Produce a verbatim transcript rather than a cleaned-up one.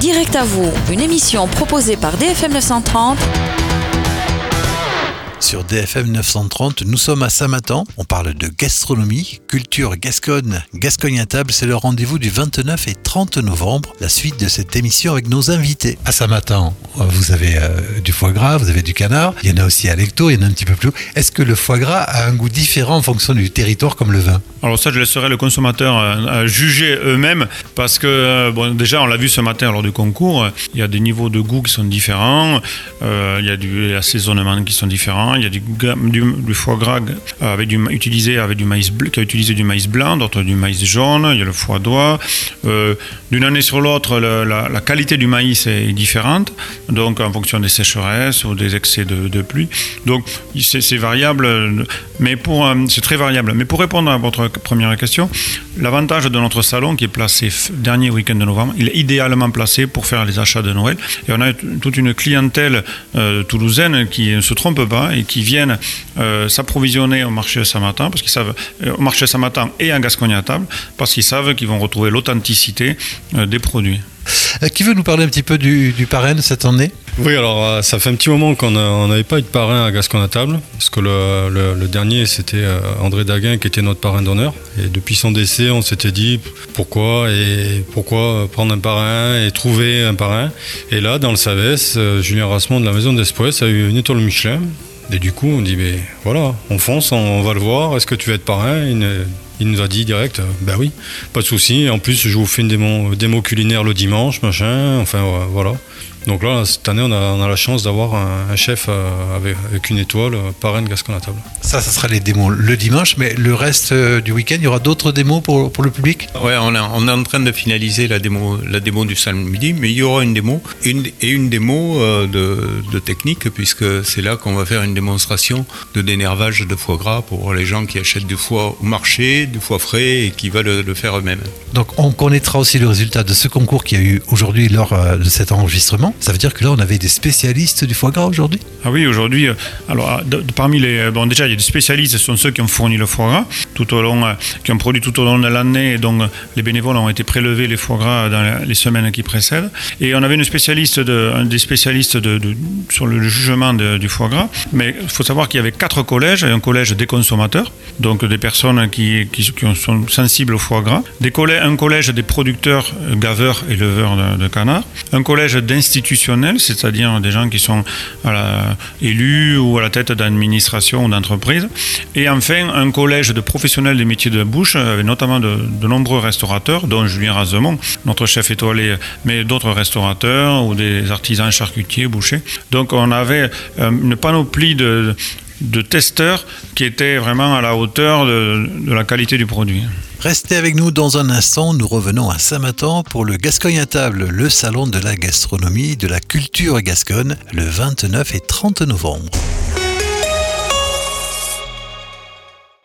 Direct à vous, une émission proposée par D F M neuf cent trente. Sur D F M neuf cent trente, nous sommes à Samatan. On parle de gastronomie, culture gasconne, Gascogne à table. C'est le rendez-vous du vingt-neuf et trente novembre. La suite de cette émission avec nos invités. À Samatan, vous avez euh, du foie gras, vous avez du canard. Il y en a aussi à Lecto, il y en a un petit peu plus haut. Est-ce que le foie gras a un goût différent en fonction du territoire comme le vin ? Alors ça, je laisserai le consommateur euh, juger eux-mêmes parce que, euh, bon, déjà, on l'a vu ce matin lors du concours, il y a des niveaux de goût qui sont différents, euh, il y a du assaisonnement qui sont différents, il y a du, du, du foie gras avec du, utilisé avec du maïs, qui a utilisé du maïs blanc, d'autres du maïs jaune, il y a le foie d'oie. Euh, d'une année sur l'autre, le, la, la qualité du maïs est différente, donc en fonction des sécheresses ou des excès de, de pluie. Donc c'est, c'est variable, mais pour, c'est très variable. Mais pour répondre à votre première question, l'avantage de notre salon qui est placé dernier week-end de novembre, il est idéalement placé pour faire les achats de Noël. Et on a toute une clientèle euh, toulousaine qui ne se trompe pas et qui viennent euh, s'approvisionner au marché de Samatan, parce qu'ils savent, euh, au marché de Samatan et en Gascogne à table, parce qu'ils savent qu'ils vont retrouver l'authenticité euh, des produits. Euh, qui veut nous parler un petit peu du, du parrain de cette année ? Oui, alors euh, ça fait un petit moment qu'on n'avait pas eu de parrain à Gascogne à table, parce que le, le, le dernier c'était euh, André Daguin qui était notre parrain d'honneur. Et depuis son décès, on s'était dit pourquoi et pourquoi prendre un parrain et trouver un parrain. Et là, dans le Savès, euh, Julien Rasmond de la Maison d'Espoès a eu une étoile Michelin. Et du coup, on dit, mais voilà, on fonce, on va le voir, est-ce que tu veux être parrain ? il, il nous a dit direct, ben oui, pas de souci. En plus, je vous fais une démo, démo culinaire le dimanche, machin, enfin voilà. Donc là, cette année, on a, on a la chance d'avoir un, un chef avec, avec une étoile, parrain de Gascogne à table. Ça, ça sera les démos le dimanche, mais le reste euh, du week-end, il y aura d'autres démos pour, pour le public ? Ouais, on, a, on est en train de finaliser la démo, la démo du samedi, mais il y aura une démo une, et une démo euh, de, de technique, puisque c'est là qu'on va faire une démonstration de dénervage de foie gras pour les gens qui achètent du foie au marché, du foie frais et qui veulent le, le faire eux-mêmes. Donc, on connaîtra aussi le résultat de ce concours qu'il y a eu aujourd'hui lors euh, de cet enregistrement. Ça veut dire que là, on avait des spécialistes du foie gras aujourd'hui ? Ah oui, aujourd'hui, alors de, de, parmi les... Bon, déjà, il y a des spécialistes, ce sont ceux qui ont fourni le foie gras, tout au long, euh, qui ont produit tout au long de l'année, et donc les bénévoles ont été prélevés les foie gras dans les semaines qui précèdent. Et on avait une spécialiste de, un des spécialistes de, de, sur le jugement de, du foie gras, mais il faut savoir qu'il y avait quatre collèges, et un collège des consommateurs, donc des personnes qui, qui, qui sont sensibles au foie gras, des collèges, un collège des producteurs, gaveurs et leveurs de, de canards, un collège d'institutionnels, c'est-à-dire des gens qui sont à la, élus ou à la tête d'administration ou d'entreprise, et enfin un collège de professionnels des métiers de la bouche, avec notamment de, de nombreux restaurateurs, dont Julien Razemont, notre chef étoilé, mais d'autres restaurateurs ou des artisans charcutiers, bouchers. Donc on avait une panoplie de de testeurs qui étaient vraiment à la hauteur de, de la qualité du produit. Restez avec nous dans un instant, nous revenons à Samatan pour le Gascogne à table, le salon de la gastronomie, de la culture gasconne, le vingt-neuf et trente novembre.